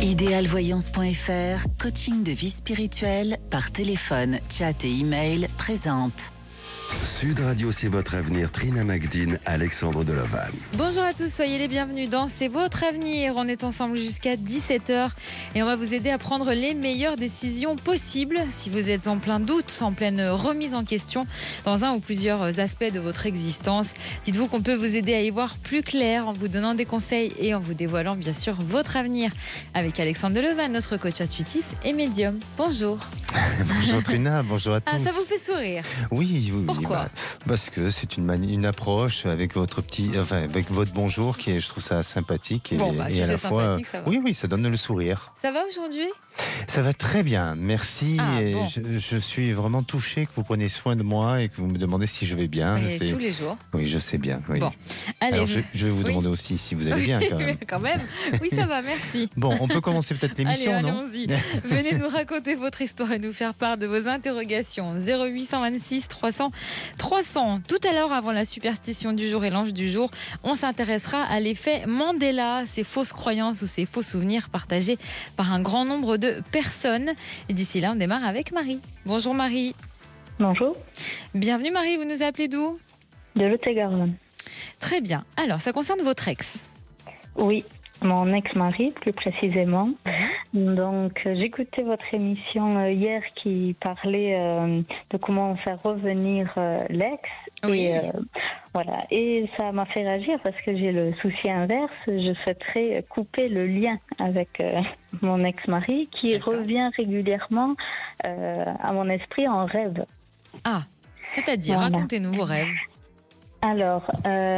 Idéalvoyance.fr, coaching de vie spirituelle par téléphone, chat et email présente. Sud Radio, c'est votre avenir. Trina Magdine, Alexandre Delaval. Bonjour à tous, soyez les bienvenus dans C'est votre avenir. On est ensemble jusqu'à 17h et on va vous aider à prendre les meilleures décisions possibles. Si vous êtes en plein doute, en pleine remise en question dans un ou plusieurs aspects de votre existence, dites-vous qu'on peut vous aider à y voir plus clair en vous donnant des conseils et en vous dévoilant bien sûr votre avenir avec Alexandre Delaval, notre coach intuitif et médium. Bonjour. Bonjour Trina, bonjour à tous. Ah, ça vous fait sourire? Oui. Pourquoi? Parce que c'est une approche avec avec votre bonjour qui est, je trouve ça sympathique et, si et à la c'est fois, sympathique, ça va. Oui, ça donne le sourire. Ça va aujourd'hui? Ça va très bien, merci. Bon. Je suis vraiment touché que vous preniez soin de moi et que vous me demandez si je vais bien. Et tous les jours. Oui, je sais bien. Oui. Bon, allez. Alors, je vais vous demander aussi si vous allez bien quand même. Quand même. Oui, ça va, merci. Bon, on peut commencer peut-être l'émission, allez, non? allons-y. Venez nous raconter votre histoire et nous faire part de vos interrogations. 0826 300 300. Tout à l'heure, avant la superstition du jour et l'ange du jour, on s'intéressera à l'effet Mandela, ces fausses croyances ou ces faux souvenirs partagés par un grand nombre de personnes. Et d'ici là, on démarre avec Marie. Bonjour Marie. Bonjour. Bienvenue Marie, vous nous appelez d'où? De Lot-et-Garonne. Très bien. Alors, ça concerne votre ex. Oui, mon ex-mari, plus précisément. Donc, j'écoutais votre émission hier qui parlait de comment faire revenir l'ex. Oui. Et, voilà. Et ça m'a fait réagir parce que j'ai le souci inverse. Je souhaiterais couper le lien avec mon ex-mari qui D'accord. revient régulièrement à mon esprit en rêve. Ah, c'est-à-dire, Voilà. racontez-nous vos rêves. Alors,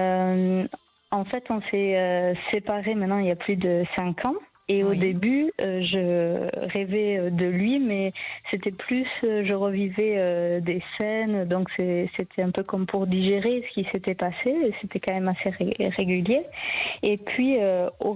en fait, on s'est séparés maintenant il y a plus de 5 ans. Et au Oui. début, je rêvais de lui, mais c'était plus, je revivais des scènes, donc c'était un peu comme pour digérer ce qui s'était passé, et c'était quand même assez régulier. Et puis, au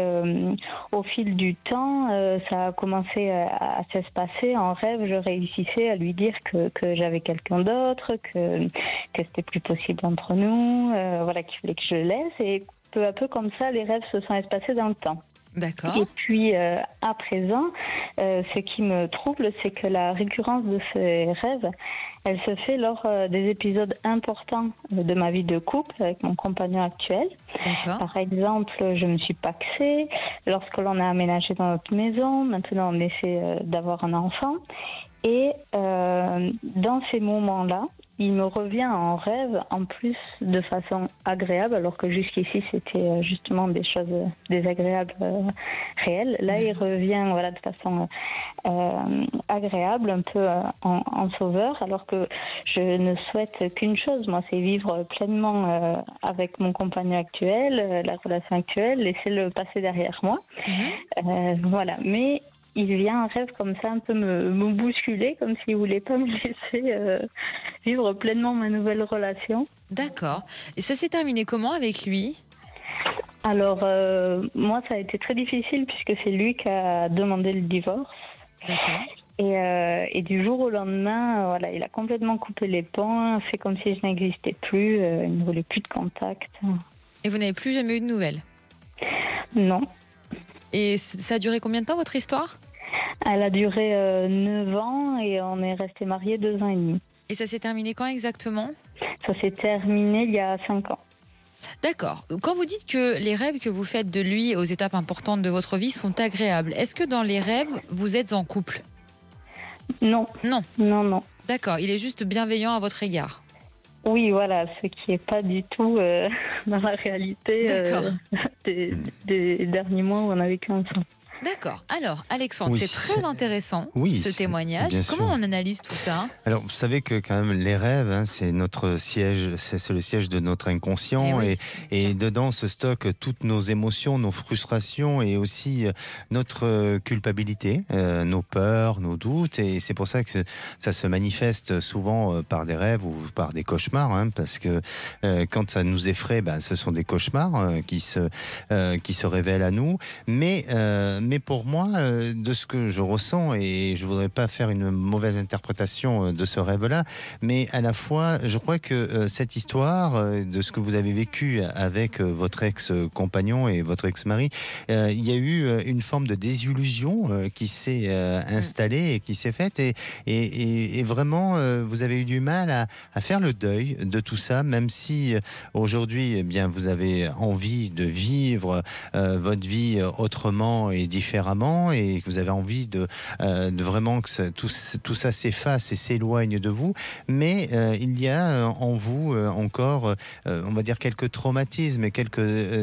fil du temps, ça a commencé à s'espacer. En rêve, je réussissais à lui dire que j'avais quelqu'un d'autre, que c'était plus possible entre nous, voilà, qu'il fallait que je le laisse. Et peu à peu, comme ça, les rêves se sont espacés dans le temps. D'accord. Et puis, à présent, ce qui me trouble, c'est que la récurrence de ces rêves, elle se fait lors des épisodes importants de ma vie de couple avec mon compagnon actuel. D'accord. Par exemple, je me suis pacsée lorsque l'on a aménagé dans notre maison. Maintenant, on essaie d'avoir un enfant. Et dans ces moments-là, il me revient en rêve, en plus de façon agréable, alors que jusqu'ici c'était justement des choses désagréables réelles. Là, il revient de façon agréable, un peu en sauveur, alors que je ne souhaite qu'une chose, moi, c'est vivre pleinement avec mon compagnon actuel, la relation actuelle, laisser le passé derrière moi. Voilà, mais il vient en rêve comme ça, un peu me bousculer, comme s'il ne voulait pas me laisser vivre pleinement ma nouvelle relation. D'accord. Et ça s'est terminé comment avec lui? Alors, moi, ça a été très difficile puisque c'est lui qui a demandé le divorce. D'accord. Et du jour au lendemain, il a complètement coupé les ponts, fait comme si je n'existais plus, il ne voulait plus de contact. Et vous n'avez plus jamais eu de nouvelles? Non. Et ça a duré combien de temps votre histoire? Elle a duré 9 ans et on est restés mariés 2 ans et demi. Et ça s'est terminé quand exactement? Ça s'est terminé il y a 5 ans. D'accord. Quand vous dites que les rêves que vous faites de lui aux étapes importantes de votre vie sont agréables, est-ce que dans les rêves, vous êtes en couple? Non. Non. Non. D'accord. Il est juste bienveillant à votre égard. Oui, voilà, ce qui n'est pas du tout dans la réalité des derniers mois où on a vécu ensemble. D'accord. Alors, Alexandre, Oui, c'est très intéressant, ce témoignage. bien sûr. Comment on analyse tout ça? Alors, vous savez que quand même les rêves, c'est notre siège, c'est le siège de notre inconscient, et dedans se stockent toutes nos émotions, nos frustrations et aussi notre culpabilité, nos peurs, nos doutes, et c'est pour ça que ça se manifeste souvent par des rêves ou par des cauchemars, parce que quand ça nous effraie, ce sont des cauchemars qui se révèlent à nous, mais mais pour moi, de ce que je ressens, et je voudrais pas faire une mauvaise interprétation de ce rêve-là, mais à la fois, je crois que cette histoire, de ce que vous avez vécu avec votre ex-compagnon et votre ex-mari, il y a eu une forme de désillusion qui s'est installée et qui s'est faite, et vraiment, vous avez eu du mal à faire le deuil de tout ça, même si aujourd'hui, eh bien, vous avez envie de vivre votre vie autrement et différemment, et que vous avez envie de vraiment que tout ça s'efface et s'éloigne de vous, mais il y a en vous encore, on va dire, quelques traumatismes et quelques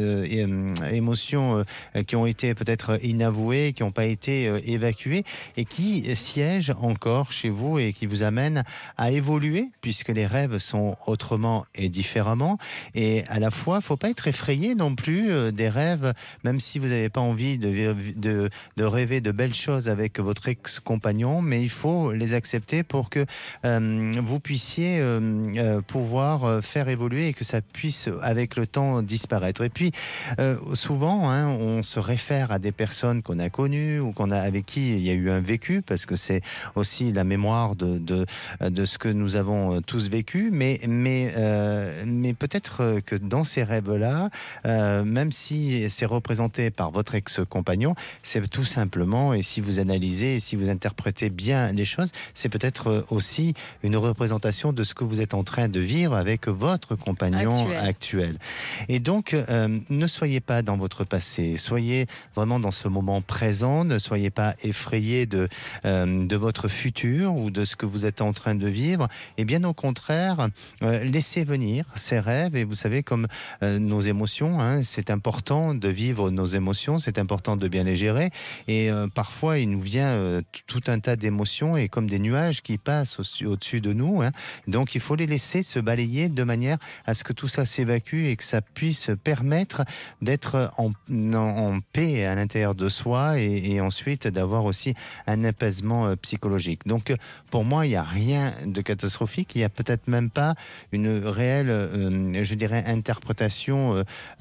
émotions qui ont été peut-être inavouées, qui n'ont pas été évacuées, et qui siègent encore chez vous et qui vous amènent à évoluer, puisque les rêves sont autrement et différemment. Et à la fois, il ne faut pas être effrayé non plus des rêves, même si vous n'avez pas envie de rêver de belles choses avec votre ex-compagnon, mais il faut les accepter pour que vous puissiez pouvoir faire évoluer et que ça puisse avec le temps disparaître. Et puis souvent, on se réfère à des personnes qu'on a connues ou avec qui il y a eu un vécu, parce que c'est aussi la mémoire de ce que nous avons tous vécu, mais peut-être que dans ces rêves-là, même si c'est représenté par votre ex-compagnon, c'est tout simplement, et si vous analysez et si vous interprétez bien les choses, c'est peut-être aussi une représentation de ce que vous êtes en train de vivre avec votre compagnon actuel. Et donc, ne soyez pas dans votre passé, soyez vraiment dans ce moment présent, ne soyez pas effrayés de votre futur ou de ce que vous êtes en train de vivre, et bien au contraire, laissez venir ces rêves. Et vous savez, comme nos émotions, c'est important de vivre nos émotions, c'est important de bien les gérer, et parfois il nous vient tout un tas d'émotions, et comme des nuages qui passent au-dessus de nous, donc il faut les laisser se balayer de manière à ce que tout ça s'évacue et que ça puisse permettre d'être en paix à l'intérieur de soi, et ensuite d'avoir aussi un apaisement psychologique. Donc pour moi, il n'y a rien de catastrophique, il n'y a peut-être même pas une réelle, je dirais, interprétation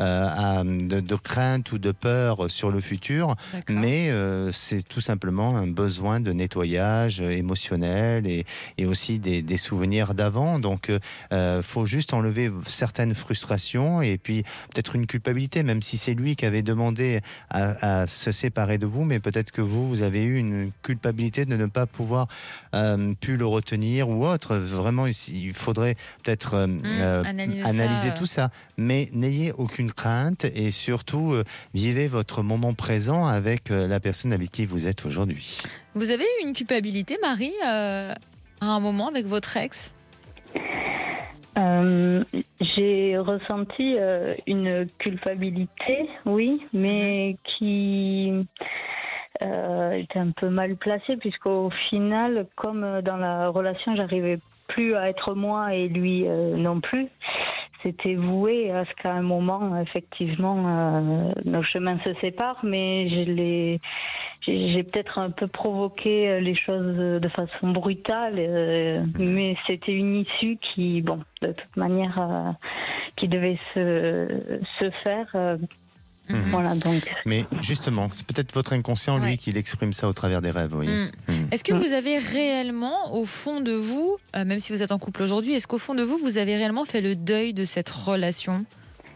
de crainte ou de peur sur le futur, mais c'est tout simplement un besoin de nettoyage émotionnel et aussi des souvenirs d'avant. Donc faut juste enlever certaines frustrations et puis peut-être une culpabilité, même si c'est lui qui avait demandé à se séparer de vous, mais peut-être que vous avez eu une culpabilité de ne pas pouvoir pu le retenir ou autre. Vraiment, il faudrait peut-être analyser tout ça, mais n'ayez aucune crainte, et surtout vivez votre moment présent avec la personne avec qui vous êtes aujourd'hui. Vous avez eu une culpabilité, Marie, à un moment avec votre ex ? J'ai ressenti une culpabilité, oui, mais qui était un peu mal placée, puisqu'au final, comme dans la relation, j'arrivais plus à être moi et lui non plus. C'était voué à ce qu'à un moment, effectivement, nos chemins se séparent, mais j'ai peut-être un peu provoqué les choses de façon brutale, mais c'était une issue qui, bon, de toute manière, qui devait se faire. Voilà, donc. Mais justement, c'est peut-être votre inconscient, lui, qui l'exprime ça au travers des rêves. Oui. Est-ce que vous avez réellement, au fond de vous, même si vous êtes en couple aujourd'hui, est-ce qu'au fond de vous, vous avez réellement fait le deuil de cette relation ?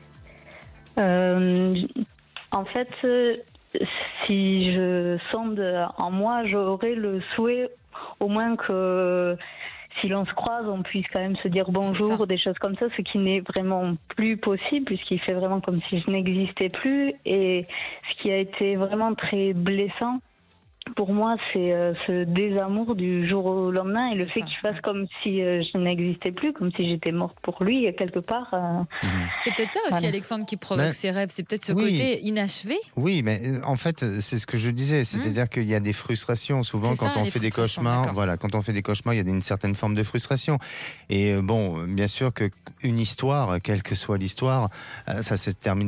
En fait, si je sonde en moi, j'aurais le souhait au moins que si l'on se croise, on puisse quand même se dire bonjour, des choses comme ça, ce qui n'est vraiment plus possible, puisqu'il fait vraiment comme si je n'existais plus. Et ce qui a été vraiment très blessant pour moi, c'est ce désamour du jour au lendemain, et le fait qu'il fasse comme si je n'existais plus, comme si j'étais morte pour lui, quelque part. C'est peut-être ça aussi, Alexandre, qui provoque ces rêves. C'est peut-être ce côté inachevé. Oui, mais en fait, c'est ce que je disais. C'est-à-dire qu'il y a des frustrations. Souvent, quand on fait des cauchemars, quand on fait des cauchemars, il y a une certaine forme de frustration. Et bon, bien sûr qu'une histoire, quelle que soit l'histoire, ça se termine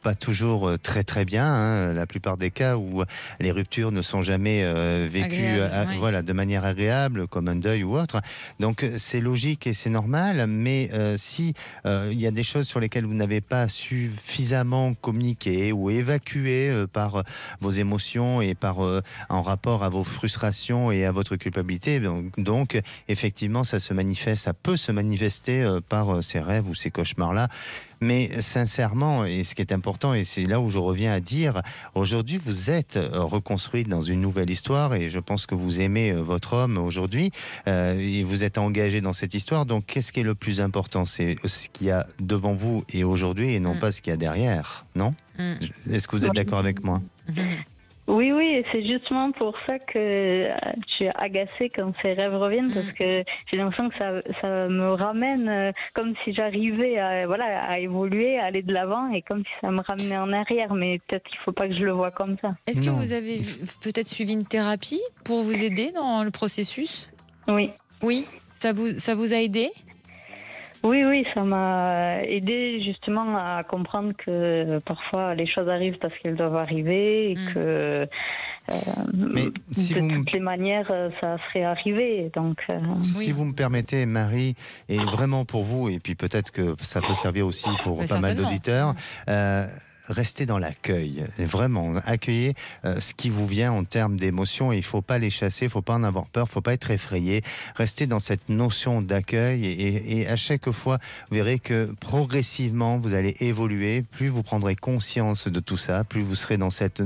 pas toujours très très bien, hein, la plupart des cas où les ruptures ne sont jamais vécues voilà, de manière agréable, comme un deuil ou autre. Donc c'est logique et c'est normal, mais si il y a des choses sur lesquelles vous n'avez pas suffisamment communiqué ou évacué par vos émotions et en rapport à vos frustrations et à votre culpabilité, donc effectivement ça peut se manifester par ces rêves ou ces cauchemars-là. Mais sincèrement, et ce qui est important, et c'est là où je reviens à dire, aujourd'hui vous êtes reconstruite dans une nouvelle histoire et je pense que vous aimez votre homme aujourd'hui et vous êtes engagé dans cette histoire. Donc qu'est-ce qui est le plus important? C'est ce qu'il y a devant vous et aujourd'hui et non pas ce qu'il y a derrière, non? Est-ce que vous êtes d'accord avec moi? Oui, et c'est justement pour ça que je suis agacée quand ces rêves reviennent, parce que j'ai l'impression que ça me ramène comme si j'arrivais à évoluer, à aller de l'avant, et comme si ça me ramenait en arrière, mais peut-être qu'il ne faut pas que je le vois comme ça. Est-ce que vous avez peut-être suivi une thérapie pour vous aider dans le processus? Oui. Oui, ça vous a aidé? Oui, ça m'a aidé justement à comprendre que parfois les choses arrivent parce qu'elles doivent arriver et que mais si de toutes les manières ça serait arrivé. Donc, si vous me permettez, Marie, et vraiment pour vous, et puis peut-être que ça peut servir aussi pour pas mal d'auditeurs, restez dans l'accueil, vraiment accueillez ce qui vous vient en termes d'émotions. Il ne faut pas les chasser, il ne faut pas en avoir peur, il ne faut pas être effrayé. Restez dans cette notion d'accueil et à chaque fois, vous verrez que progressivement, vous allez évoluer. Plus vous prendrez conscience de tout ça, plus vous serez dans cette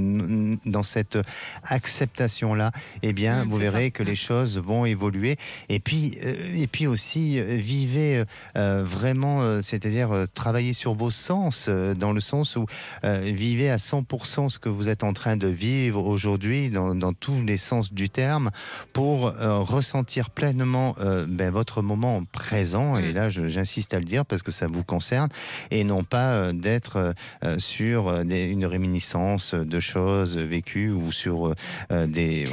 acceptation-là, eh bien, vous verrez que les choses vont évoluer. Et puis aussi, vivez vraiment, c'est-à-dire travaillez sur vos sens, dans le sens où vivez à 100% ce que vous êtes en train de vivre aujourd'hui dans tous les sens du terme pour ressentir pleinement votre moment présent, et là j'insiste à le dire parce que ça vous concerne, et non pas d'être sur une réminiscence de choses vécues ou sur des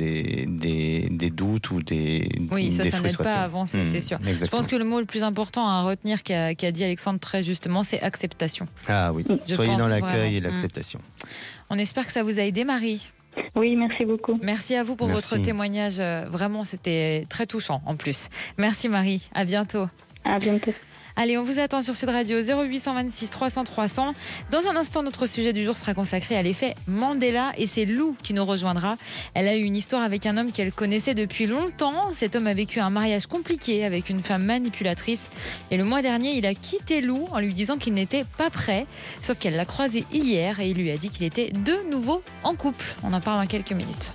doutes ou des ça frustrations. n'aide pas à avancer, c'est sûr. Exactement. Je pense que le mot le plus important à retenir qu'a dit Alexandre très justement, c'est acceptation. Ah oui, soyez dans l'accueil et l'acceptation. On espère que ça vous a aidé, Marie. Oui, merci beaucoup. Merci à vous pour votre témoignage. Vraiment, c'était très touchant en plus. Merci Marie, à bientôt. À bientôt. Allez, on vous attend sur Sud Radio 0826 300 300. Dans un instant, notre sujet du jour sera consacré à l'effet Mandela et c'est Lou qui nous rejoindra. Elle a eu une histoire avec un homme qu'elle connaissait depuis longtemps. Cet homme a vécu un mariage compliqué avec une femme manipulatrice et le mois dernier, il a quitté Lou en lui disant qu'il n'était pas prêt. Sauf qu'elle l'a croisé hier et il lui a dit qu'il était de nouveau en couple. On en parle dans quelques minutes.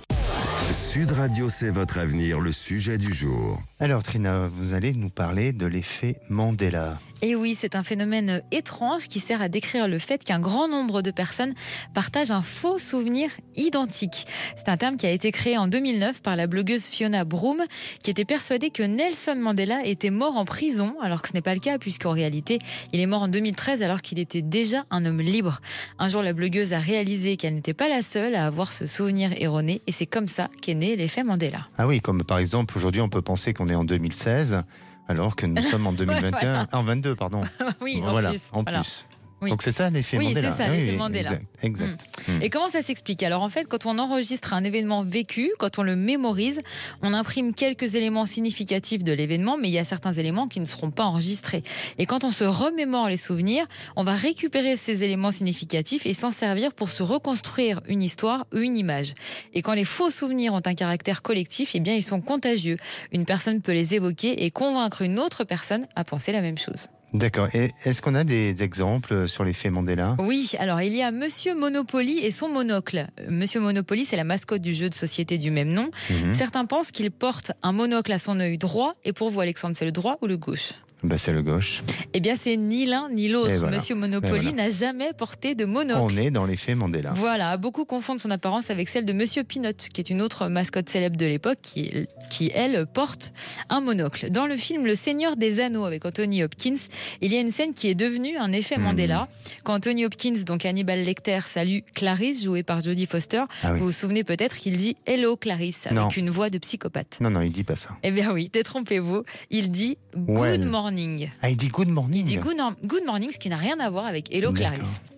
Sud Radio, c'est votre avenir, le sujet du jour. Alors Trina, vous allez nous parler de l'effet Mandela. Et oui, c'est un phénomène étrange qui sert à décrire le fait qu'un grand nombre de personnes partagent un faux souvenir identique. C'est un terme qui a été créé en 2009 par la blogueuse Fiona Broome, qui était persuadée que Nelson Mandela était mort en prison, alors que ce n'est pas le cas, puisqu'en réalité, il est mort en 2013 alors qu'il était déjà un homme libre. Un jour, la blogueuse a réalisé qu'elle n'était pas la seule à avoir ce souvenir erroné, et c'est comme ça qu'est né l'effet Mandela. Ah oui, comme par exemple, aujourd'hui, on peut penser qu'on est en 2016... alors que nous sommes en 2021, en 22, pardon. Oui, voilà, en plus. Voilà. Oui. Donc c'est ça l'effet Mandela. Oui, c'est ça l'effet Mandela. Exact. Et comment ça s'explique? Alors en fait, quand on enregistre un événement vécu, quand on le mémorise, on imprime quelques éléments significatifs de l'événement, mais il y a certains éléments qui ne seront pas enregistrés. Et quand on se remémore les souvenirs, on va récupérer ces éléments significatifs et s'en servir pour se reconstruire une histoire ou une image. Et quand les faux souvenirs ont un caractère collectif, eh bien ils sont contagieux. Une personne peut les évoquer et convaincre une autre personne à penser la même chose. D'accord. Et est-ce qu'on a des exemples sur l'effet Mandela? Oui, alors il y a Monsieur Monopoly et son monocle. Monsieur Monopoly, c'est la mascotte du jeu de société du même nom. Certains pensent qu'il porte un monocle à son œil droit. Et pour vous, Alexandre, c'est le droit ou le gauche? C'est le gauche. Eh bien, c'est ni l'un ni l'autre. Voilà. Monsieur Monopoly n'a jamais porté de monocle. On est dans l'effet Mandela. Voilà, beaucoup confondent son apparence avec celle de Monsieur Peanut, qui est une autre mascotte célèbre de l'époque, qui elle, porte un monocle. Dans le film Le Seigneur des Anneaux avec Anthony Hopkins, il y a une scène qui est devenue un effet Mandela. Quand Anthony Hopkins, donc Hannibal Lecter, salue Clarisse, jouée par Jodie Foster, vous vous souvenez peut-être qu'il dit « Hello Clarisse » avec une voix de psychopathe. Non, il dit pas ça. Eh bien oui, détrompez-vous, il dit « Good morning ». Ah, il dit good morning. Il dit good morning, ce qui n'a rien à voir avec Hello Clarisse.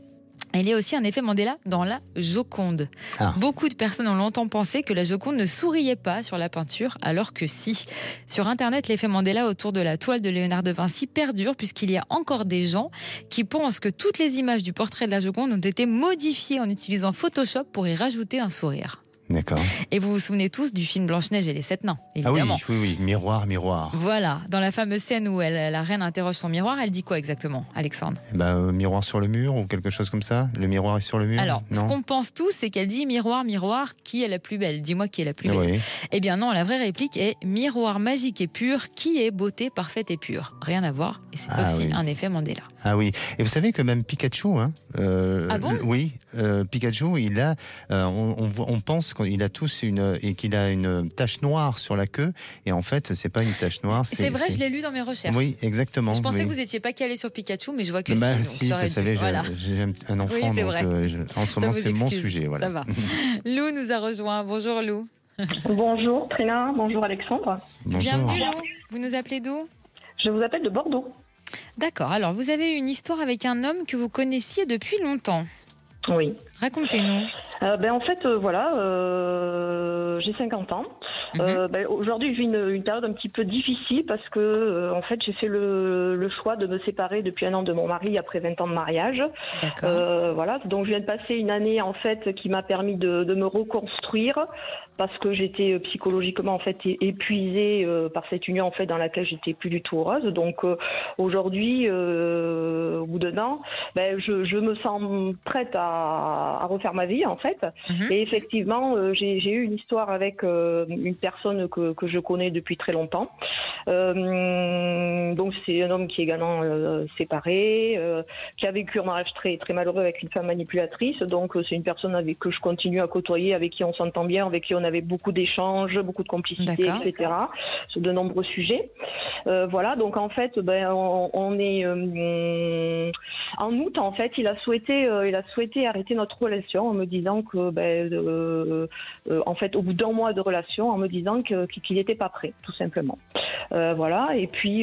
Il y a aussi un effet Mandela dans la Joconde. Beaucoup de personnes ont longtemps pensé que la Joconde ne souriait pas sur la peinture, alors que si. Sur Internet, l'effet Mandela autour de la toile de Léonard de Vinci perdure, puisqu'il y a encore des gens qui pensent que toutes les images du portrait de la Joconde ont été modifiées en utilisant Photoshop pour y rajouter un sourire. D'accord. Et vous vous souvenez tous du film Blanche-Neige et les 7 nains, évidemment. Ah oui, miroir, miroir. Voilà, dans la fameuse scène où la reine interroge son miroir, elle dit quoi exactement, Alexandre ? Miroir sur le mur ou quelque chose comme ça ? Le miroir est sur le mur ? Alors, non. ce qu'on pense tous, c'est qu'elle dit miroir, miroir, qui est la plus belle ? Dis-moi qui est la plus belle. Oui. Eh bien non, la vraie réplique est miroir magique et pur, qui est beauté parfaite et pure ? Rien à voir, et c'est aussi un effet Mandela. Ah oui, et vous savez que même Pikachu, ah bon ? Oui, Pikachu, il a, on pense qu'il a qu'il a une tache noire sur la queue, et en fait, c'est pas une tache noire. C'est vrai, je l'ai lu dans mes recherches. Oui, exactement. Je pensais que vous n'étiez pas calé sur Pikachu, mais je vois que si, vous savez, j'ai un enfant, oui, donc en ce moment, c'est mon sujet. Voilà. Ça va. Lou nous a rejoint. Bonjour Lou. Bonjour Trina, bonjour Alexandre. Bonjour. Bienvenue Lou. Vous nous appelez d'où ? Je vous appelle de Bordeaux. D'accord, alors vous avez une histoire avec un homme que vous connaissiez depuis longtemps. Oui. Racontez-nous. En fait, j'ai 50 ans. Aujourd'hui, je vis une période un petit peu difficile parce que, en fait, j'ai fait le choix de me séparer depuis 1 an de mon mari après 20 ans de mariage. D'accord. Donc je viens de passer une année, en fait, qui m'a permis de me reconstruire parce que j'étais psychologiquement, en fait, épuisée par cette union, en fait, dans laquelle j'étais plus du tout heureuse. Donc aujourd'hui, au bout d'un an, je me sens prête à refaire ma vie, en fait. Et effectivement, j'ai eu une histoire avec une personne que je connais depuis très longtemps. Donc c'est un homme qui est également séparé, qui a vécu un mariage très, très malheureux avec une femme manipulatrice. Donc c'est une personne avec que je continue à côtoyer, avec qui on s'entend bien, avec qui on avait beaucoup d'échanges, beaucoup de complicité, etc. Sur de nombreux sujets. Donc en fait, on est en août, en fait, il a souhaité arrêter notre relation en me disant que, en fait, au bout d'1 mois de relation, en me disant qu'il n'était pas prêt, tout simplement. Et puis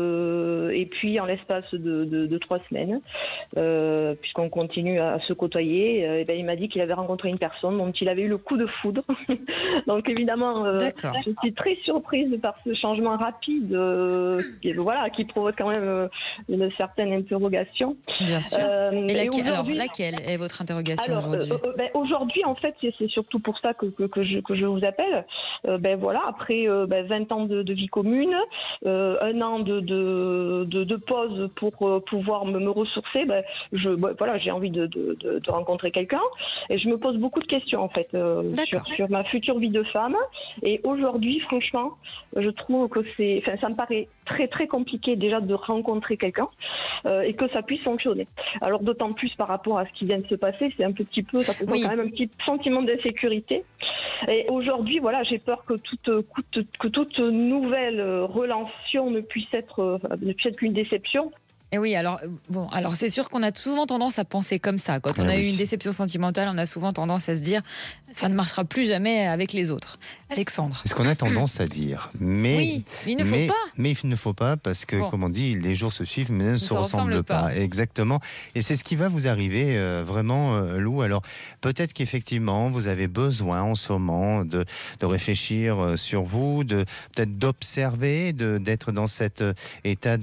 en l'espace de 3 semaines, puisqu'on continue à se côtoyer, il m'a dit qu'il avait rencontré une personne dont il avait eu le coup de foudre. Donc évidemment, je suis très surprise par ce changement rapide, qui provoque quand même une certaine interrogation. Bien sûr. Laquelle est votre interrogation aujourd'hui ? Aujourd'hui, en fait, c'est surtout pour ça que je vous appelle. Après 20 ans de vie commune, 1 an de pause pour pouvoir me ressourcer, j'ai envie de rencontrer quelqu'un. Et je me pose beaucoup de questions, en fait, sur ma future vie de femme. Et aujourd'hui, franchement, je trouve que ça me paraît très, très compliqué déjà de rencontrer quelqu'un et que ça puisse fonctionner. Alors d'autant plus par rapport à ce qui vient de se passer, ça peut quand même un petit sentiment d'insécurité. Et aujourd'hui, j'ai peur que toute nouvelle relation ne puisse être qu'une déception. Et oui, alors c'est sûr qu'on a souvent tendance à penser comme ça. Quand on a eu une déception sentimentale, on a souvent tendance à se dire ça ne marchera plus jamais avec les autres. Alexandre. C'est ce qu'on a tendance à dire. Mais il ne faut pas. Mais il ne faut pas parce que, comme on dit, les jours se suivent mais ne se ressemblent pas. Exactement. Et c'est ce qui va vous arriver vraiment, Lou. Alors peut-être qu'effectivement, vous avez besoin en ce moment de réfléchir sur vous, peut-être d'observer, d'être dans cet état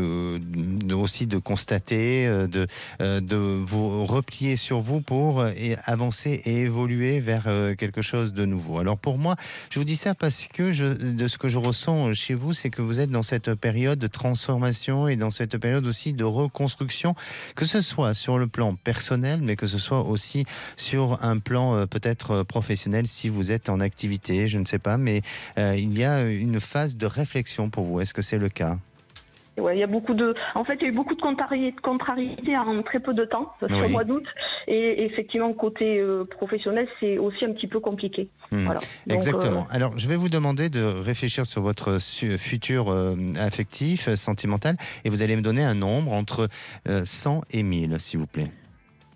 aussi de constater, de vous replier sur vous pour avancer et évoluer vers quelque chose de nouveau. Alors pour moi, je vous dis ça parce que de ce que je ressens chez vous, c'est que vous êtes dans cette période de transformation et dans cette période aussi de reconstruction, que ce soit sur le plan personnel, mais que ce soit aussi sur un plan peut-être professionnel si vous êtes en activité, je ne sais pas, mais il y a une phase de réflexion pour vous. Est-ce que c'est le cas ? Ouais, il y a eu beaucoup de contrariétés en très peu de temps, sur le mois d'août. Et effectivement, côté professionnel, c'est aussi un petit peu compliqué. Voilà. Donc, exactement. Alors, je vais vous demander de réfléchir sur votre futur affectif, sentimental, et vous allez me donner un nombre entre 100 et 1000, s'il vous plaît.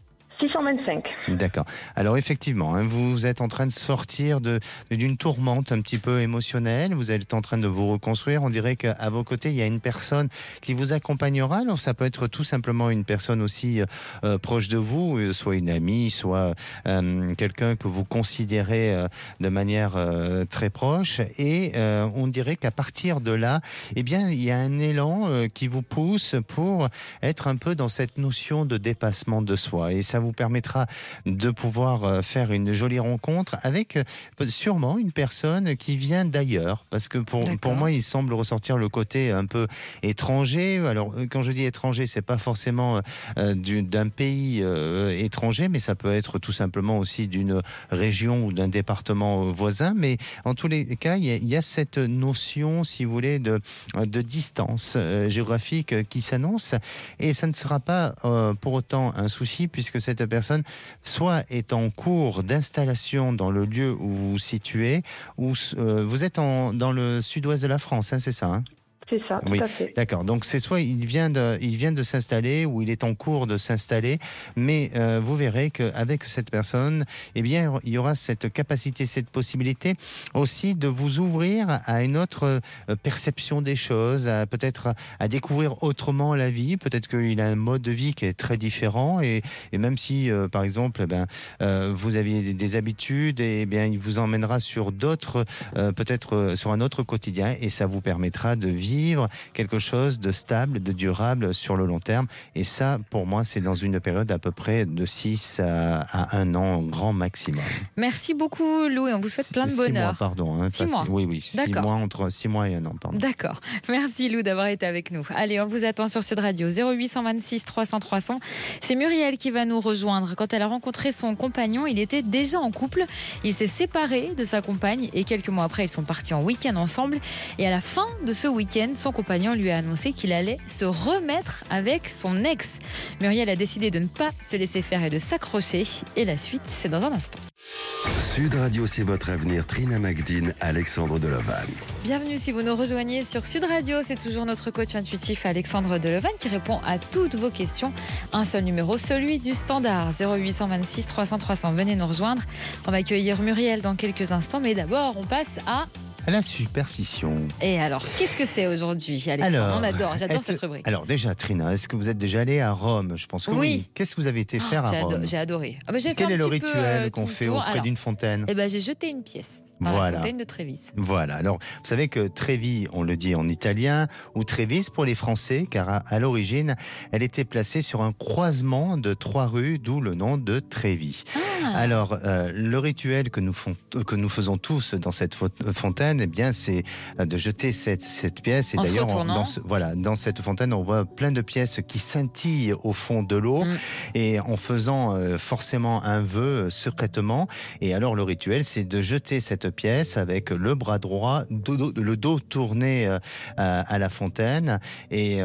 625. D'accord. Alors effectivement, vous êtes en train de sortir d'une tourmente un petit peu émotionnelle, vous êtes en train de vous reconstruire, on dirait qu'à vos côtés, il y a une personne qui vous accompagnera. Alors ça peut être tout simplement une personne aussi proche de vous, soit une amie, soit quelqu'un que vous considérez de manière très proche. Et on dirait qu'à partir de là, eh bien, il y a un élan qui vous pousse pour être un peu dans cette notion de dépassement de soi. Et ça vous permettra de pouvoir faire une jolie rencontre avec sûrement une personne qui vient d'ailleurs. Parce que pour moi, il semble ressortir le côté un peu étranger. Alors, quand je dis étranger, c'est pas forcément d'un pays étranger, mais ça peut être tout simplement aussi d'une région ou d'un département voisin. Mais en tous les cas, il y a cette notion, si vous voulez, de distance géographique qui s'annonce. Et ça ne sera pas pour autant un souci, puisque cette personne soit est en cours d'installation dans le lieu où vous vous situez, ou vous êtes dans le sud-ouest de la France, hein, c'est ça, hein? C'est ça, tout à fait. D'accord. Donc c'est soit il vient de s'installer ou il est en cours de s'installer, mais vous verrez qu'avec cette personne, eh bien, il y aura cette capacité, cette possibilité aussi de vous ouvrir à une autre perception des choses, peut-être à découvrir autrement la vie. Peut-être qu'il a un mode de vie qui est très différent et même si, par exemple, vous aviez des habitudes, et bien, il vous emmènera sur d'autres, peut-être sur un autre quotidien, et ça vous permettra de vivre quelque chose de stable, de durable sur le long terme. Et ça, pour moi, c'est dans une période à peu près de 6 à 1 an, grand maximum. Merci beaucoup, Lou, et on vous souhaite plein de bonheur. 6 mois, pardon. 6 mois. Oui. 6 mois, entre 6 mois et 1 an, pardon. D'accord. Merci, Lou, d'avoir été avec nous. Allez, on vous attend sur Sud Radio. 0826 300 300. C'est Muriel qui va nous rejoindre. Quand elle a rencontré son compagnon, il était déjà en couple. Il s'est séparé de sa compagne et quelques mois après, ils sont partis en week-end ensemble. Et à la fin de ce week-end, son compagnon lui a annoncé qu'il allait se remettre avec son ex. Muriel a décidé de ne pas se laisser faire et de s'accrocher. Et la suite, c'est dans un instant. Sud Radio, c'est votre avenir. Trina Magdine, Alexandre Delevanne. Bienvenue si vous nous rejoignez sur Sud Radio. C'est toujours notre coach intuitif Alexandre Delevanne qui répond à toutes vos questions. Un seul numéro, celui du standard 0826 300 300. Venez nous rejoindre. On va accueillir Muriel dans quelques instants. Mais d'abord, on passe à la superstition. Et alors, qu'est-ce que c'est aujourd'hui, Alexandre? J'adore cette rubrique. Alors déjà, Trina, est-ce que vous êtes déjà allée à Rome? Je pense que oui. Qu'est-ce que vous avez été faire à Rome? J'ai adoré. Quel est le rituel qu'on fait auprès d'une fontaine? J'ai jeté une pièce dans la fontaine de Trévise. Voilà. Alors, vous savez que Trévi, on le dit en italien, ou Trévise pour les Français, car à l'origine, elle était placée sur un croisement de 3 rues, d'où le nom de Trévi. Alors, le rituel que nous faisons tous dans cette fontaine, eh bien, c'est de jeter cette pièce. Et d'ailleurs, dans cette fontaine, on voit plein de pièces qui scintillent au fond de l'eau, et en faisant forcément un vœu secrètement. Et alors, le rituel, c'est de jeter cette pièce avec le bras droit, le dos tourné à la fontaine. Et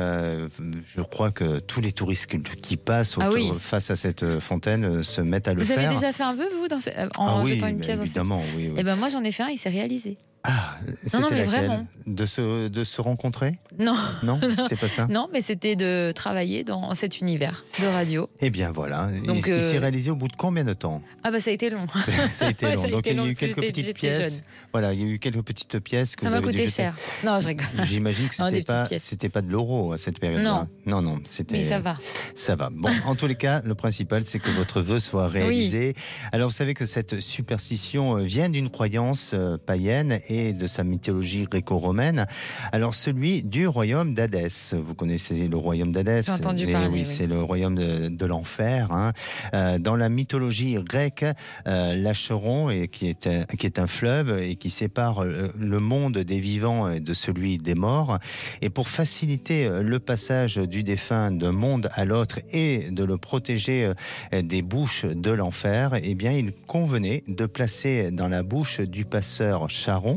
je crois que tous les touristes qui passent face à cette fontaine se mettent à le faire. Vous avez déjà fait un vœu, vous, en jetant une pièce évidemment, dans cette... oui. Et moi, j'en ai fait un, il s'est réalisé. C'était mais laquelle? vraiment. De se rencontrer? Non, c'était pas ça. Non, mais c'était de travailler dans cet univers de radio. Eh bien voilà. Donc, il s'est réalisé au bout de combien de temps? Ça a été long. Ça a été long. Donc il y a eu quelques petites pièces. Jeune. Voilà, il y a eu quelques petites pièces que ça vous avez m'a coûté cher. Non, je rigole. J'imagine que c'était pas de l'euro à cette période-là. Non, c'était. Mais ça va. Ça va. Bon, en tous les cas, le principal, c'est que votre vœu soit réalisé. Oui. Alors, vous savez que cette superstition vient d'une croyance païenne et de sa mythologie gréco-romaine. Alors, celui du royaume d'Hadès. Vous connaissez le royaume d'Hadès? J'ai entendu parler. Oui, c'est le royaume de l'enfer. Dans la mythologie grecque, l'Acheron, qui est un fleuve et qui sépare le monde des vivants et de celui des morts. Et pour faciliter le passage du défunt d'un monde à l'autre et de le protéger des bouches de l'enfer, eh bien, il convenait de placer dans la bouche du passeur Charon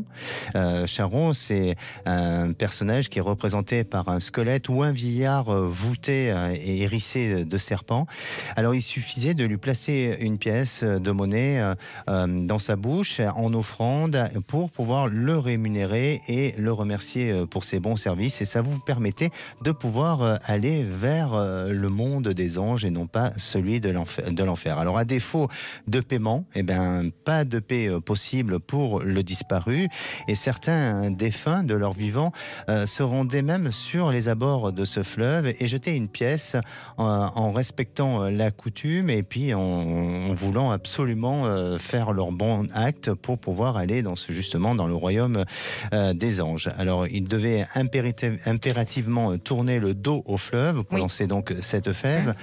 Charon. Charon, c'est un personnage qui est représenté par un squelette ou un vieillard voûté et hérissé de serpents. Alors il suffisait de lui placer une pièce de monnaie dans sa bouche en offrande pour pouvoir le rémunérer et le remercier pour ses bons services, et ça vous permettait de pouvoir aller vers le monde des anges et non pas celui de l'enfer. Alors à défaut de paiement, pas de paix possible pour le disparu, et certains défunts de leur vivant se rendaient même sur les abords de ce fleuve et jetaient une pièce en respectant la coutume et puis en voulant absolument faire leur bon acte pour pouvoir aller justement dans le royaume des anges. Alors ils devaient impérativement tourner le dos au fleuve pour lancer donc cette fève.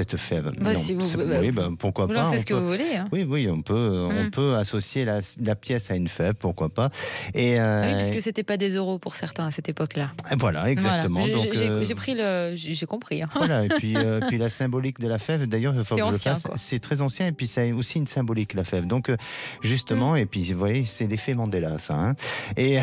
Pourquoi pas. C'est ce que vous voulez. Hein. Oui, on peut associer la pièce à une fève, pourquoi pas. Et oui, puisque c'était pas des euros pour certains à cette époque-là. Voilà, exactement. Voilà. J'ai compris. Hein. Voilà, et puis la symbolique de la fève, d'ailleurs, il faut que je le fasse. C'est très ancien, et puis ça a aussi une symbolique, la fève. Donc, justement, et puis, vous voyez, c'est l'effet Mandela, ça. Hein. Et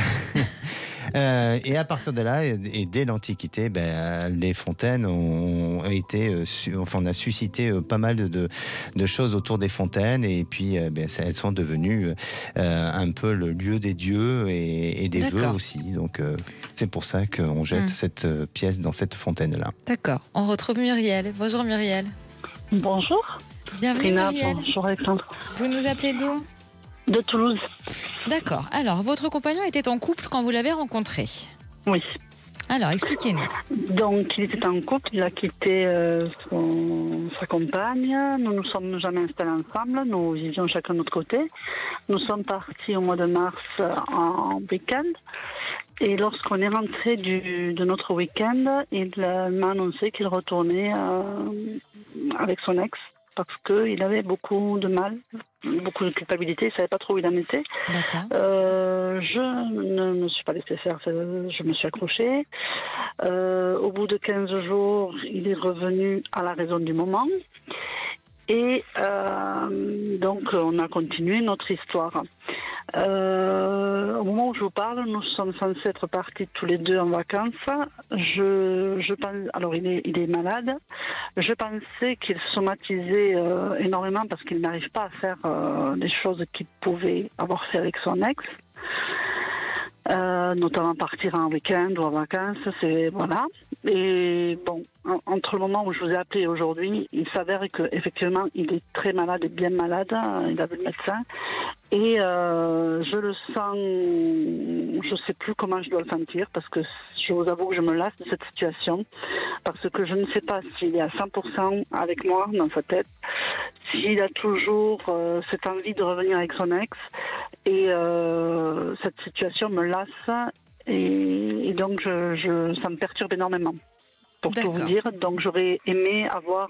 à partir de là, et dès l'Antiquité, les fontaines on a suscité pas mal de choses autour des fontaines, et puis elles sont devenues un peu le lieu des dieux et des vœux aussi. Donc c'est pour ça qu'on jette cette pièce dans cette fontaine-là. D'accord. On retrouve Muriel. Bonjour Muriel. Bonjour. Bienvenue Muriel. Bonjour Alexandre. Vous nous appelez d'où ? De Toulouse. D'accord. Alors, votre compagnon était en couple quand vous l'avez rencontré ? Oui. Alors, expliquez-nous. Donc, il était en couple, il a quitté sa compagne. Nous ne nous sommes jamais installés ensemble, nous vivions chacun de notre côté. Nous sommes partis au mois de mars en week-end. Et lorsqu'on est rentré de notre week-end, il m'a annoncé qu'il retournait avec son ex, parce qu'il avait beaucoup de mal, beaucoup de culpabilité, il ne savait pas trop où il en était. D'accord. Je ne me suis pas laissé faire, je me suis accrochée. Au bout de 15 jours, il est revenu à la raison du moment. Et donc, on a continué notre histoire. Au moment où je vous parle, nous sommes censés être partis tous les deux en vacances. Je pense, alors il est malade. Je pensais qu'il somatisait énormément parce qu'il n'arrive pas à faire les choses qu'il pouvait avoir fait avec son ex. Notamment partir en week-end ou en vacances, voilà. Et bon, entre le moment où je vous ai appelé aujourd'hui, il s'avère qu'effectivement, il est très malade et bien malade. Il a vu le médecin. Et je le sens, je ne sais plus comment je dois le sentir, parce que je vous avoue que je me lasse de cette situation, parce que je ne sais pas s'il est à 100% avec moi dans sa tête, s'il a toujours cette envie de revenir avec son ex, et cette situation me lasse, et donc ça me perturbe énormément, pour tout vous dire. Donc j'aurais aimé avoir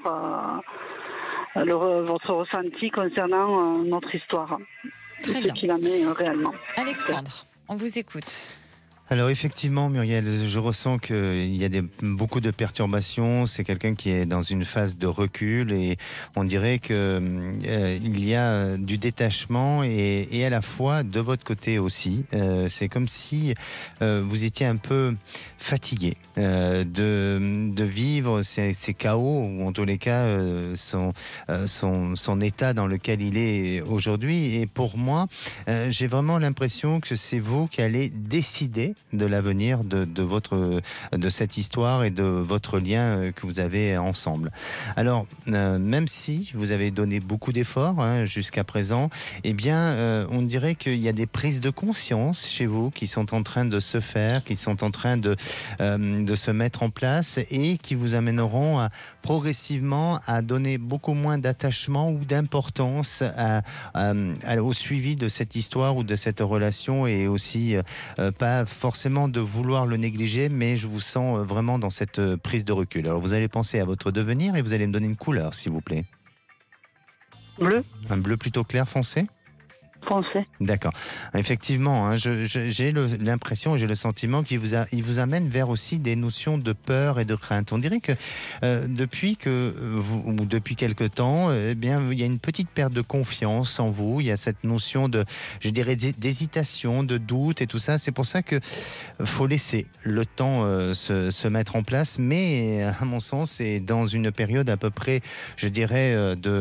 votre ressenti concernant notre histoire. Très bien. Ce qu'il en est réellement. Alexandre, on vous écoute. Alors effectivement, Muriel, je ressens qu'il y a beaucoup de perturbations. C'est quelqu'un qui est dans une phase de recul, et on dirait qu'il y a du détachement et à la fois de votre côté aussi. C'est comme si vous étiez un peu fatigué de vivre ces chaos, ou en tous les cas son état dans lequel il est aujourd'hui. Et pour moi, j'ai vraiment l'impression que c'est vous qui allez décider de l'avenir de cette histoire et de votre lien que vous avez ensemble. Alors, même si vous avez donné beaucoup d'efforts jusqu'à présent, eh bien, on dirait qu'il y a des prises de conscience chez vous qui sont en train de se faire, qui sont en train de se mettre en place, et qui vous amèneront progressivement à donner beaucoup moins d'attachement ou d'importance au suivi de cette histoire ou de cette relation, et aussi pas forcément de vouloir le négliger, mais je vous sens vraiment dans cette prise de recul. Alors vous allez penser à votre devenir et vous allez me donner une couleur, s'il vous plaît. Bleu. Un bleu plutôt clair foncé ? foncez. D'accord. Effectivement, hein, j'ai l'impression et j'ai le sentiment qu'il vous amène vers aussi des notions de peur et de crainte. On dirait que depuis quelque temps, eh bien, il y a une petite perte de confiance en vous. Il y a cette notion d'hésitation, de doute et tout ça. C'est pour ça que faut laisser le temps se mettre en place. Mais à mon sens, c'est dans une période à peu près, je dirais,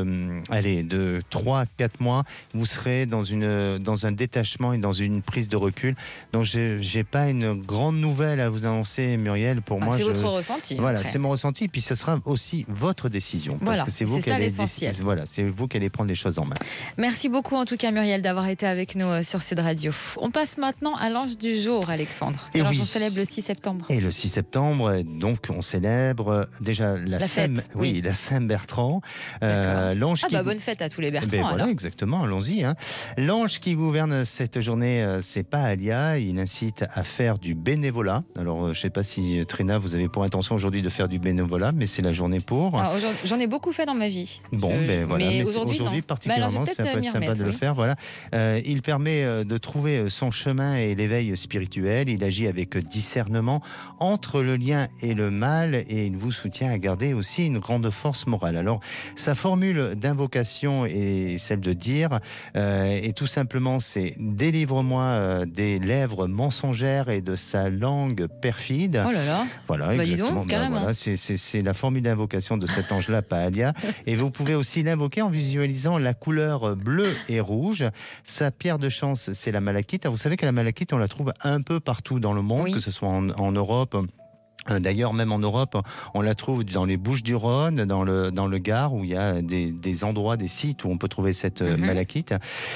de 3-4 mois, vous serez dans un détachement et dans une prise de recul. Donc j'ai pas une grande nouvelle à vous annoncer, Muriel. Pour moi, c'est votre ressenti. Voilà, après. c'est mon ressenti. Puis ce sera aussi votre décision, Voilà, parce que c'est vous qui allez c'est vous qui allez prendre les choses en main. Merci beaucoup en tout cas, Muriel, d'avoir été avec nous sur Sud Radio. On passe maintenant à l'ange du jour, Alexandre. Et Alors oui. on célèbre le 6 septembre. Et le 6 septembre, donc on célèbre déjà la Saint-Bertrand. L'ange bonne fête à tous les Bertrands. Ben voilà, alors. exactement, allons-y. Hein. L'ange qui gouverne cette journée, c'est pas Alia. Il incite à faire du bénévolat. Alors, je ne sais pas si, Trina, vous avez pour intention aujourd'hui de faire du bénévolat, mais c'est la journée pour. Alors, j'en ai beaucoup fait dans ma vie. Bon, voilà. Mais aujourd'hui particulièrement, ça peut être sympa de le faire. Voilà. Il permet de trouver son chemin et l'éveil spirituel. Il agit avec discernement entre le lien et le mal, et il vous soutient à garder aussi une grande force morale. Alors, sa formule d'invocation est celle de dire, et tout simplement, c'est « Délivre-moi des lèvres mensongères et de sa langue perfide ». Oh là là. Voilà, dis donc, carrément. Voilà, c'est la formule d'invocation de cet ange-là, Paalia. Et vous pouvez aussi l'invoquer en visualisant la couleur bleue et rouge. Sa pierre de chance, c'est la malachite. Alors, vous savez que la malachite, on la trouve un peu partout dans le monde, que ce soit en Europe. D'ailleurs, même en Europe, on la trouve dans les Bouches-du-Rhône, dans le Gard, où il y a des endroits, des sites où on peut trouver cette malachite.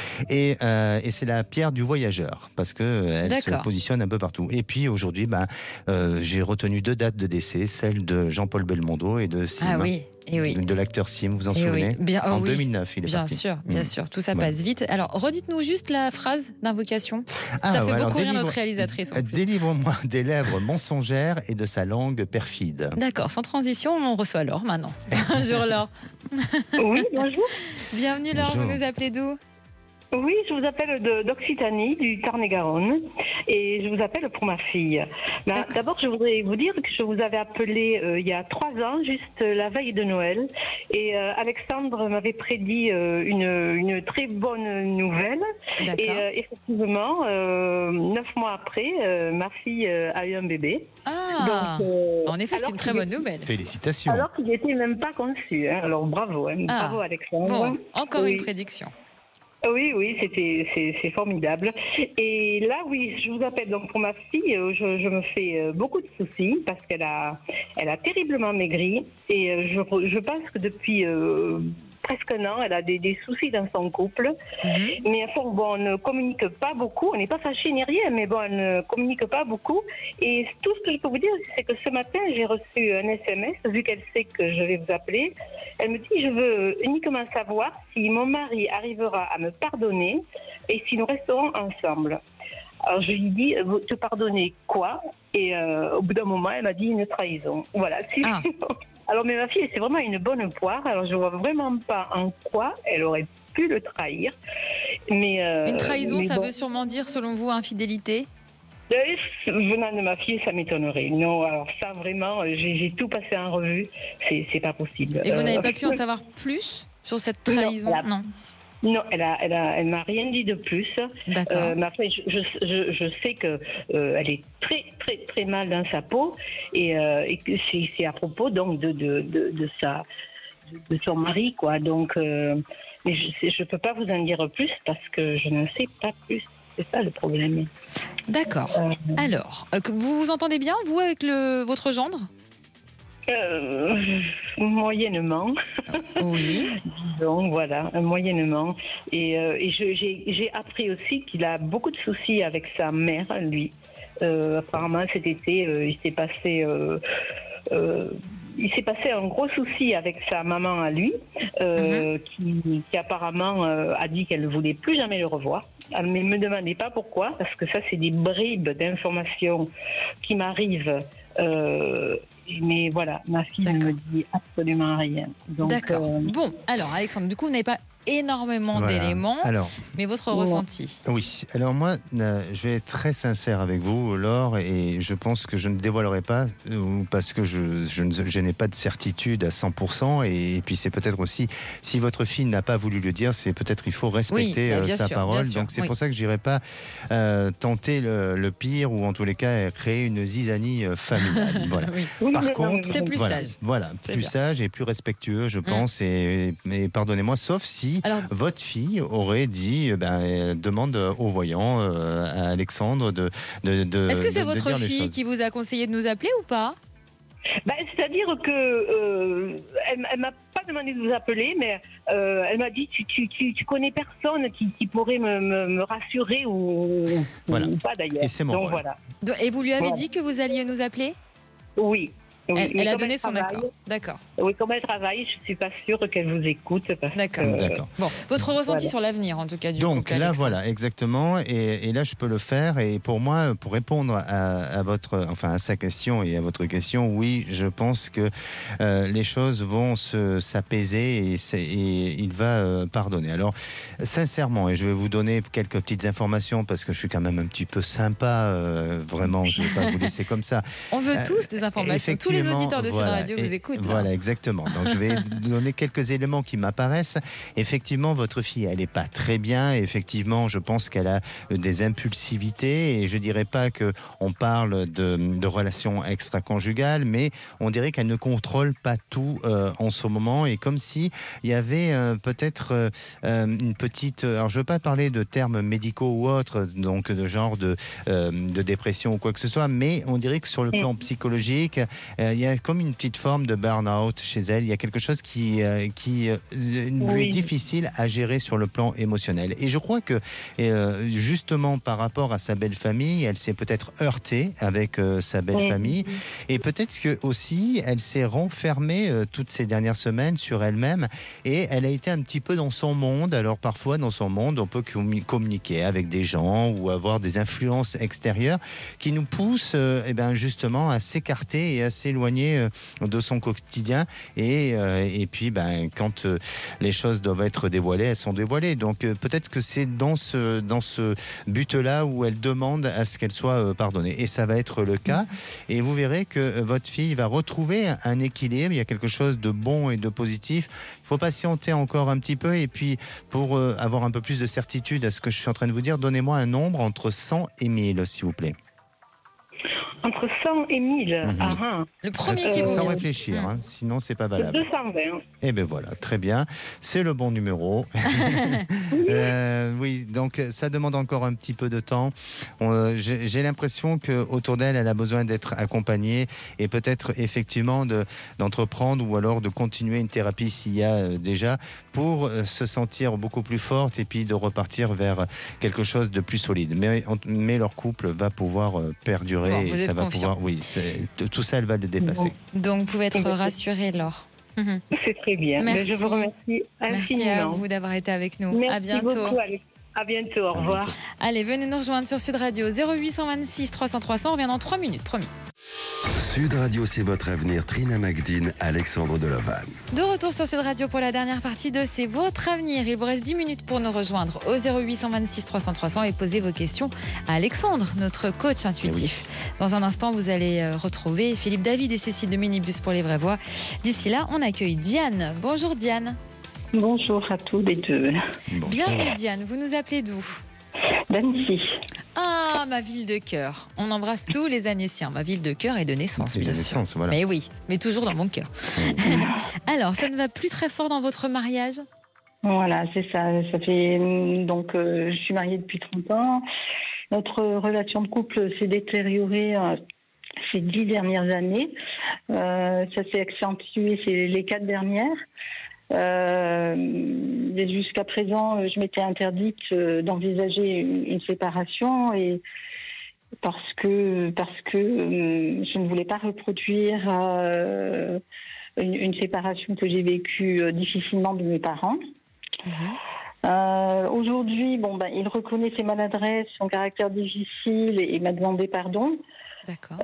Et c'est la pierre du voyageur, parce qu'elle se positionne un peu partout. Et puis aujourd'hui, j'ai retenu 2 dates de décès, celle de Jean-Paul Belmondo et de Sim. Ah oui. Et oui. De l'acteur Sim, vous vous en souvenez? En 2009, il est parti. Bien sûr, tout ça passe vite. Alors, redites-nous juste la phrase d'invocation. Ça fait beaucoup rire notre réalisatrice. Délivre-moi des lèvres mensongères et de sa langue perfide. D'accord, sans transition, on reçoit Laure maintenant. Bonjour Laure. Oui, bonjour. Bienvenue Laure, vous nous appelez d'où? Oui, je vous appelle d'Occitanie, du Tarn-et-Garonne, et je vous appelle pour ma fille. D'abord, je voudrais vous dire que je vous avais appelé il y a 3 ans, juste la veille de Noël, et Alexandre m'avait prédit une très bonne nouvelle. Et effectivement, 9 mois après, ma fille a eu un bébé. Ah, donc, en effet, c'est une très bonne nouvelle. Félicitations. Alors qu'il n'était même pas conçu. Hein. Alors bravo, bravo Alexandre. Bon, encore une prédiction. Oui, c'est formidable. Et là, oui, je vous appelle donc pour ma fille. Je me fais beaucoup de soucis parce qu'elle a terriblement maigri et je pense que depuis presque un an, elle a des soucis dans son couple. Mais enfin, on ne communique pas beaucoup. On n'est pas fâchés ni rien, mais bon, elle ne communique pas beaucoup. Et tout ce que je peux vous dire, c'est que ce matin, j'ai reçu un SMS, vu qu'elle sait que je vais vous appeler. Elle me dit, je veux uniquement savoir si mon mari arrivera à me pardonner et si nous resterons ensemble. Alors je lui dis, te pardonner quoi? Et au bout d'un moment, elle m'a dit une trahison. Voilà. Alors, mais ma fille, c'est vraiment une bonne poire. Alors, je vois vraiment pas en quoi elle aurait pu le trahir. Mais une trahison, ça veut sûrement dire, selon vous, infidélité? Venant de ma fille, ça m'étonnerait. Non, alors ça, vraiment, j'ai tout passé en revue. C'est pas possible. Et vous n'avez pas pu en savoir plus sur cette trahison? Non, elle m'a rien dit de plus. D'accord. Mais après, je sais que elle est très très très mal dans sa peau et que c'est à propos donc de son mari quoi. Donc, mais je peux pas vous en dire plus parce que je ne sais pas plus. C'est ça le problème. D'accord. Alors, vous vous entendez bien vous avec votre gendre? Moyennement. Oui. Donc voilà, moyennement. Et j'ai appris aussi qu'il a beaucoup de soucis avec sa mère, lui. Apparemment cet été, il s'est passé un gros souci avec sa maman à lui, qui apparemment a dit qu'elle ne voulait plus jamais le revoir. Mais ne me demandez pas pourquoi, parce que ça c'est des bribes d'informations qui m'arrivent. Mais voilà, ma fille ne me dit absolument rien. D'accord. Bon, alors Alexandre, du coup, vous n'avez pas énormément d'éléments. Alors, mais votre ressenti? Oui, alors moi, je vais être très sincère avec vous, Laure, et je pense que je ne dévoilerai pas, parce que je n'ai pas de certitude à 100%, et puis c'est peut-être aussi, si votre fille n'a pas voulu le dire, c'est peut-être il faut respecter sa parole, donc c'est pour ça que je n'irai pas tenter le pire, ou en tous les cas créer une zizanie familiale. Voilà. Par contre, c'est plus sage. Voilà, plus sage et plus respectueux, je pense, mais pardonnez-moi, sauf si votre fille aurait dit, demande au voyant, à Alexandre de Est-ce que c'est votre fille qui vous a conseillé de nous appeler ou pas? C'est-à-dire que elle m'a pas demandé de vous appeler, mais elle m'a dit tu connais personne qui pourrait me rassurer ou pas d'ailleurs. Et c'est mon rôle. Voilà. Et vous lui avez dit que vous alliez nous appeler? Oui. Elle a donné son accord. D'accord. Oui, comme elle travaille, je ne suis pas sûre qu'elle vous écoute. D'accord. Bon, votre ressenti sur l'avenir, en tout cas, du donc couple, là, Alexandre. voilà, exactement. Et là, je peux le faire. Et pour moi, pour répondre à sa question et à votre question, oui, je pense que les choses vont s'apaiser et il va pardonner. Alors, sincèrement, et je vais vous donner quelques petites informations parce que je suis quand même un petit peu sympa. Vraiment, je ne vais pas vous laisser comme ça. On veut tous des informations. Tous les auditeurs de Sud Radio vous écoutent. Voilà, exactement. Donc, je vais donner quelques éléments qui m'apparaissent. Effectivement, votre fille, elle n'est pas très bien. Effectivement, je pense qu'elle a des impulsivités. Et je ne dirais pas qu'on parle de relations extra-conjugales, mais on dirait qu'elle ne contrôle pas tout en ce moment. Et comme si il y avait peut-être une petite... Alors, je ne veux pas parler de termes médicaux ou autres, donc de genre de dépression ou quoi que ce soit, mais on dirait que sur le plan psychologique, il y a comme une petite forme de burn-out chez elle. Il y a quelque chose qui lui est difficile à gérer sur le plan émotionnel. Et je crois que justement par rapport à sa belle famille, elle s'est peut-être heurtée avec sa belle famille. Et peut-être que aussi elle s'est renfermée toutes ces dernières semaines sur elle-même et elle a été un petit peu dans son monde. Alors parfois dans son monde, on peut communiquer avec des gens ou avoir des influences extérieures qui nous poussent justement à s'écarter et à s'éloigner de son quotidien et puis quand les choses doivent être dévoilées, elles sont dévoilées. Donc peut-être que c'est dans ce but-là où elle demande à ce qu'elle soit pardonnée. Et ça va être le cas. Et vous verrez que votre fille va retrouver un équilibre. Il y a quelque chose de bon et de positif. Il faut patienter encore un petit peu. Et puis pour avoir un peu plus de certitude à ce que je suis en train de vous dire, donnez-moi un nombre entre 100 et 1000, s'il vous plaît. Entre 100 et 1000. Le premier qui est sans réfléchir, sinon c'est pas valable. 220. Eh bien voilà, très bien. C'est le bon numéro. Oui, donc ça demande encore un petit peu de temps. J'ai l'impression qu'autour d'elle, elle a besoin d'être accompagnée et peut-être effectivement d'entreprendre ou alors de continuer une thérapie s'il y a déjà pour se sentir beaucoup plus forte et puis de repartir vers quelque chose de plus solide. Mais leur couple va pouvoir perdurer et ça va pouvoir. Oui, tout ça, elle va le dépasser. Donc vous pouvez être rassurée, Laure. C'est très bien. Merci. Mais je vous remercie infiniment. Merci à vous d'avoir été avec nous. Merci à bientôt. Beaucoup, Alex. À bientôt, au revoir. Allez, venez nous rejoindre sur Sud Radio 0826 300 300. On revient dans 3 minutes, promis. Sud Radio, c'est votre avenir. Trina Magdine, Alexandre Delaval. De retour sur Sud Radio pour la dernière partie de C'est votre avenir. Il vous reste 10 minutes pour nous rejoindre au 0826 300 300 et poser vos questions à Alexandre, notre coach intuitif. Dans un instant, vous allez retrouver Philippe David et Cécile de Minibus pour les vraies voix. D'ici là, on accueille Diane. Bonjour Diane. Bonjour à tous les deux. Bonjour. Bienvenue Diane, vous nous appelez d'où? d'Annecy. Ah, ma ville de cœur. On embrasse tous les Annéciens. Ma ville de cœur et de naissance, bien sûr. Voilà. Mais oui, mais toujours dans mon cœur. Alors, ça ne va plus très fort dans votre mariage? Voilà, c'est ça. Ça fait donc je suis mariée depuis 30 ans. Notre relation de couple s'est détériorée ces 10 dernières années. Ça s'est accentué les 4 dernières. Jusqu'à présent, je m'étais interdite d'envisager une séparation et parce que je ne voulais pas reproduire une séparation que j'ai vécue difficilement de mes parents. Aujourd'hui, il reconnaît ses maladresses, son caractère difficile et m'a demandé pardon. D'accord.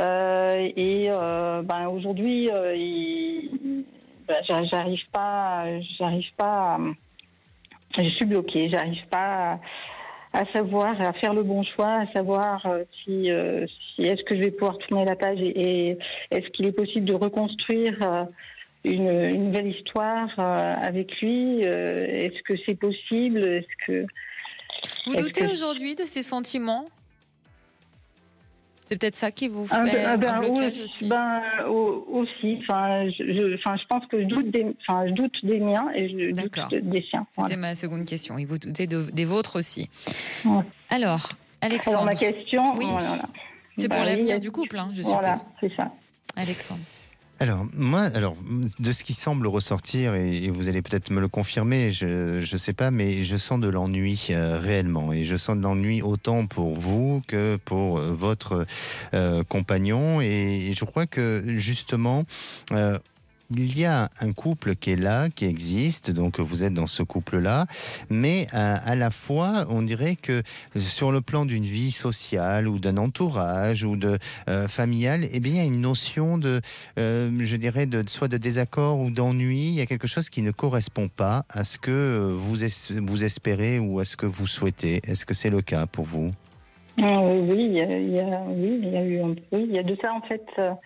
Aujourd'hui, j'arrive pas Je suis bloquée, j'arrive pas à savoir, à faire le bon choix, à savoir si est-ce que je vais pouvoir tourner la page et est-ce qu'il est possible de reconstruire une nouvelle histoire avec lui. Est-ce que c'est possible? Vous doutez aujourd'hui de ces sentiments? C'est peut-être ça qui vous fait un blocage aussi. Aussi. Je pense que je doute des miens et je doute des siens. C'était ma seconde question. Et vous doutez des vôtres aussi. Ouais. Alors, Alexandre. Alors, ma question... Oui. Voilà. C'est pour l'avenir du couple, je suppose. Voilà, c'est ça. Alexandre. Alors, de ce qui semble ressortir, et vous allez peut-être me le confirmer, je sais pas, mais je sens de l'ennui réellement. Et je sens de l'ennui autant pour vous que pour votre compagnon. Et je crois que, justement... il y a un couple qui est là, qui existe, donc vous êtes dans ce couple-là, mais à la fois, on dirait que sur le plan d'une vie sociale ou d'un entourage ou de familial, eh bien, il y a une notion je dirais, soit de désaccord ou d'ennui. Il y a quelque chose qui ne correspond pas à ce que vous espérez ou à ce que vous souhaitez. Est-ce que c'est le cas pour vous? Oui, il y a de ça en fait.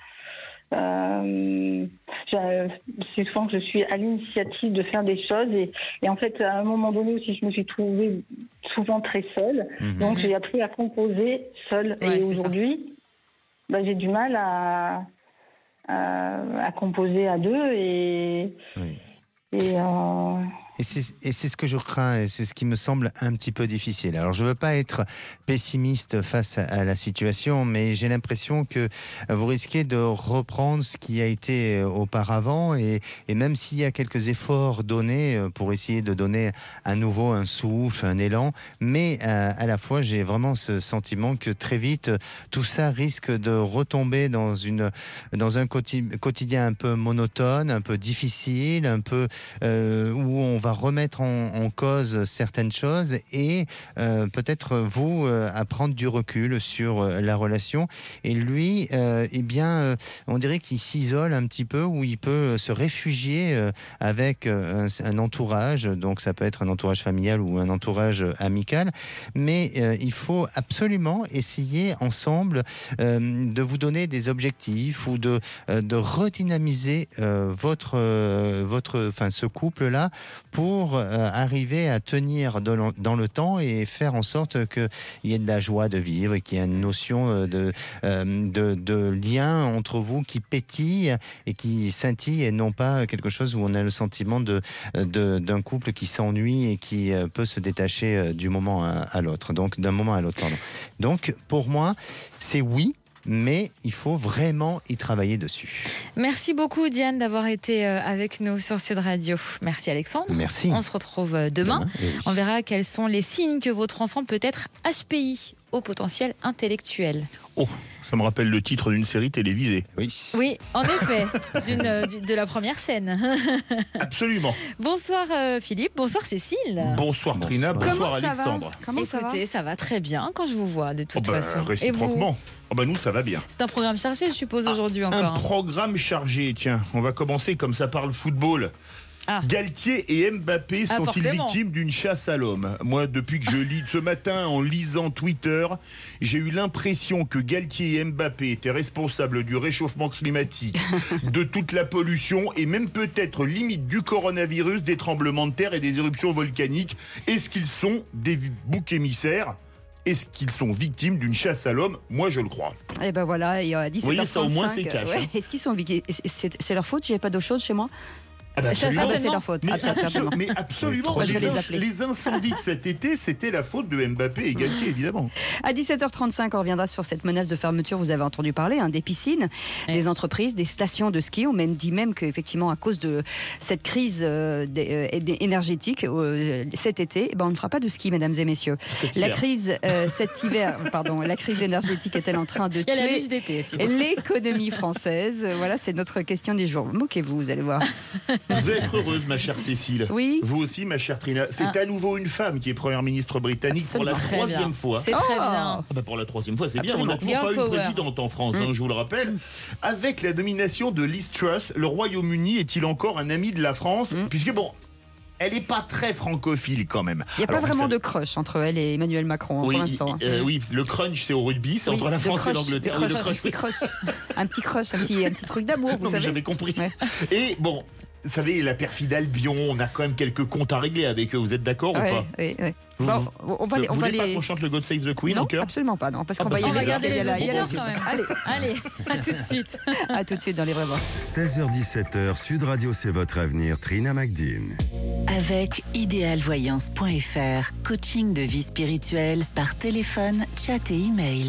C'est souvent que je suis à l'initiative de faire des choses et en fait à un moment donné aussi je me suis trouvée souvent très seule, donc j'ai appris à composer seule et aujourd'hui j'ai du mal à composer à deux Et c'est ce que je crains, et c'est ce qui me semble un petit peu difficile. Alors, je ne veux pas être pessimiste face à la situation, mais j'ai l'impression que vous risquez de reprendre ce qui a été auparavant, et même s'il y a quelques efforts donnés pour essayer de donner à nouveau un souffle, un élan, mais à la fois, j'ai vraiment ce sentiment que très vite, tout ça risque de retomber dans un quotidien un peu monotone, un peu difficile, un peu où on va remettre en cause certaines choses et peut-être vous à prendre du recul sur la relation. Et lui, on dirait qu'il s'isole un petit peu, où il peut se réfugier avec un entourage. Donc ça peut être un entourage familial ou un entourage amical. Mais il faut absolument essayer ensemble de vous donner des objectifs ou de redynamiser ce couple-là pour arriver à tenir dans le temps et faire en sorte qu'il y ait de la joie de vivre, qu'il y ait une notion de lien entre vous qui pétille et qui scintille, et non pas quelque chose où on a le sentiment d'un couple qui s'ennuie et qui peut se détacher d'un moment à l'autre. Donc, pour moi, c'est oui, mais il faut vraiment y travailler dessus. Merci beaucoup Diane d'avoir été avec nous sur Sud Radio. Merci Alexandre. Merci. On se retrouve demain. Oui. On verra quels sont les signes que votre enfant peut être HPI, haut potentiel intellectuel. Oh, ça me rappelle le titre d'une série télévisée. Oui, en effet, de la première chaîne. Absolument. Bonsoir Philippe, bonsoir Cécile. Bonsoir Trina, bonsoir Alexandre. Écoutez, ça va très bien quand je vous vois de toute façon. Réciproquement. Nous, ça va bien. C'est un programme chargé, je suppose, aujourd'hui encore. Un programme chargé, tiens. On va commencer comme ça par le football. Galtier et Mbappé sont-ils victimes d'une chasse à l'homme? Moi, depuis que je lis ce matin, en lisant Twitter, j'ai eu l'impression que Galtier et Mbappé étaient responsables du réchauffement climatique, de toute la pollution et même peut-être limite du coronavirus, des tremblements de terre et des éruptions volcaniques. Est-ce qu'ils sont des boucs émissaires? Est-ce qu'ils sont victimes d'une chasse à l'homme? Moi, je le crois. Et ben voilà, et à 17h35. Vous voyez, ça au moins, c'est cash. Est-ce qu'ils sont victimes? C'est leur faute, j'ai pas d'eau chaude chez moi? Ça, c'est leur faute. Mais absolument. Les incendies de cet été, c'était la faute de Mbappé et Galtier, évidemment. À 17h35, on reviendra sur cette menace de fermeture. Vous avez entendu parler des piscines, des entreprises, des stations de ski. On dit même qu'effectivement, à cause de cette crise énergétique cet été, on ne fera pas de ski, mesdames et messieurs. La crise cet hiver, la crise énergétique est-elle en train de tuer l'économie française? Voilà, c'est notre question du jour. Moquez-vous, vous allez voir. Vous êtes heureuse, ma chère Cécile. Oui. Vous aussi, ma chère Trina. C'est à nouveau une femme qui est première ministre britannique. Absolument. Pour la troisième fois. C'est très bien. Pour la troisième fois, c'est Absolument. bien. On n'a toujours pas eu de présidente en France, je vous le rappelle. Avec la nomination de Liz Truss, le Royaume-Uni est-il encore un ami de la France? Puisque elle n'est pas très francophile quand même. Il n'y a pas vraiment de crush entre elle et Emmanuel Macron pour l'instant. Oui, le crunch c'est au rugby, c'est entre la France et l'Angleterre. Un petit crush, un petit truc d'amour, vous savez. J'avais compris. Ouais. Et bon, vous savez, la perfide Albion, on a quand même quelques comptes à régler avec eux. Vous êtes d'accord ou pas? Oui. Vous voulez pas qu'on chante le God Save the Queen en chœur? Absolument pas, non, parce qu'on va garder les auditeurs quand même. Allez, à tout de suite. À tout de suite dans les vrais voix. 16h-17h, Sud Radio, c'est votre avenir. Trina McDean. Avec idéalvoyance.fr, coaching de vie spirituelle par téléphone, chat et email.